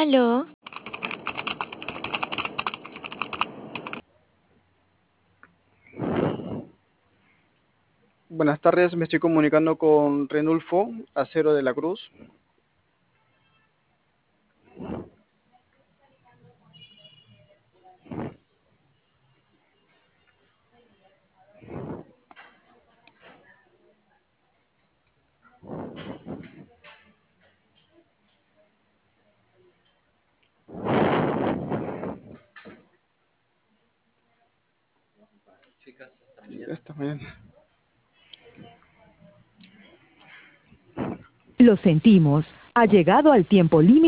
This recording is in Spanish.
Aló, Buenas tardes, me estoy comunicando con Renulfo Acero de la Cruz. Esta mañana. Lo sentimos, ha llegado al tiempo límite.